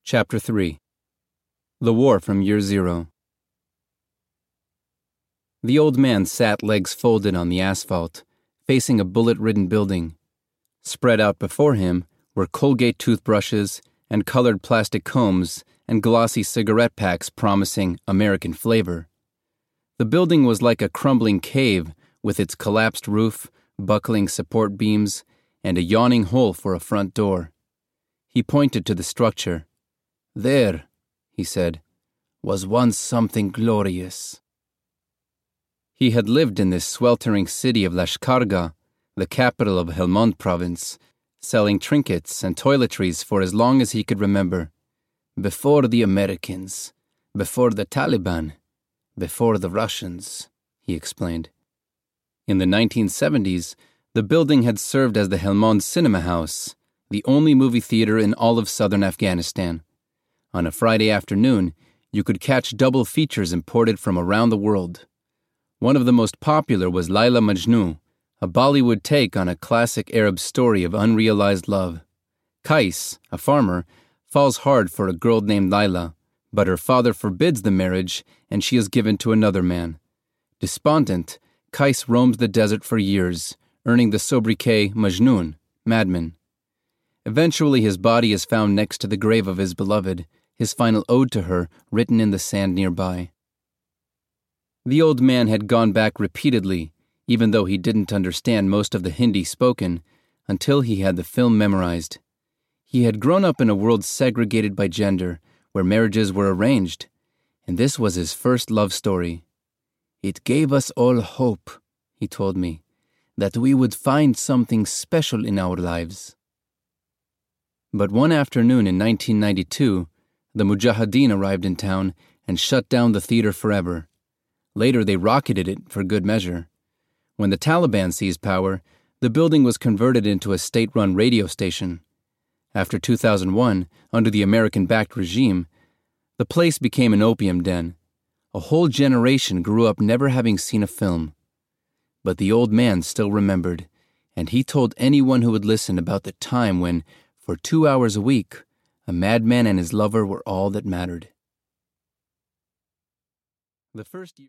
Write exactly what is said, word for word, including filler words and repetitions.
Chapter three. The War from Year Zero. The old man sat legs folded on the asphalt, facing a bullet-ridden building. Spread out before him were Colgate toothbrushes and colored plastic combs and glossy cigarette packs promising American flavor. The building was like a crumbling cave with its collapsed roof, buckling support beams, and a yawning hole for a front door. He pointed to the structure. "There," he said, "was once something glorious." He had lived in this sweltering city of Lashkargah, the capital of Helmand province, selling trinkets and toiletries for as long as he could remember. Before the Americans, before the Taliban, before the Russians, he explained. In the nineteen seventies, the building had served as the Helmand Cinema House, the only movie theater in all of southern Afghanistan. On a Friday afternoon, you could catch double features imported from around the world. One of the most popular was Laila Majnun, a Bollywood take on a classic Arab story of unrealized love. Kais, a farmer, falls hard for a girl named Laila, but her father forbids the marriage and she is given to another man. Despondent, Kais roams the desert for years, earning the sobriquet Majnun, madman. Eventually his body is found next to the grave of his beloved, his final ode to her written in the sand nearby. The old man had gone back repeatedly, even though he didn't understand most of the Hindi spoken, until he had the film memorized. He had grown up in a world segregated by gender, where marriages were arranged, and this was his first love story. "It gave us all hope," he told me, "that we would find something special in our lives." But one afternoon in nineteen ninety-two, the Mujahideen arrived in town and shut down the theater forever. Later they rocketed it for good measure. When the Taliban seized power, the building was converted into a state-run radio station. After two thousand one, under the American-backed regime, the place became an opium den. A whole generation grew up never having seen a film. But the old man still remembered, and he told anyone who would listen about the time when, for two hours a week, a madman and his lover were all that mattered. The first year